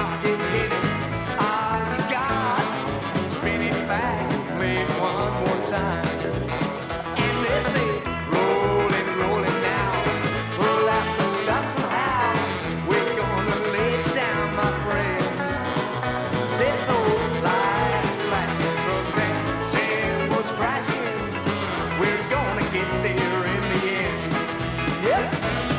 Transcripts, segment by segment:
rock and hit it. All you got, spin it back and play it one more time. And they say, rolling, rolling now. We'll have to stop somehow. We're gonna lay it down, my friend. Set those lights flashing, trucks and cymbals crashing. We're gonna get there in the end. Yep.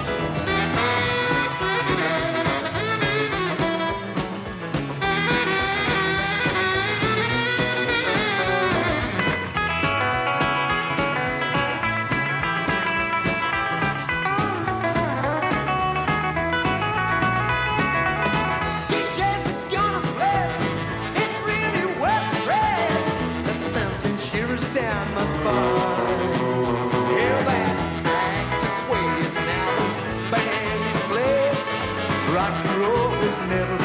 DJs are gonna play. It's really worth the red. Let the sound send shivers down my spine. Hear that axe is swaying now. The band is playing. Rock and roll is never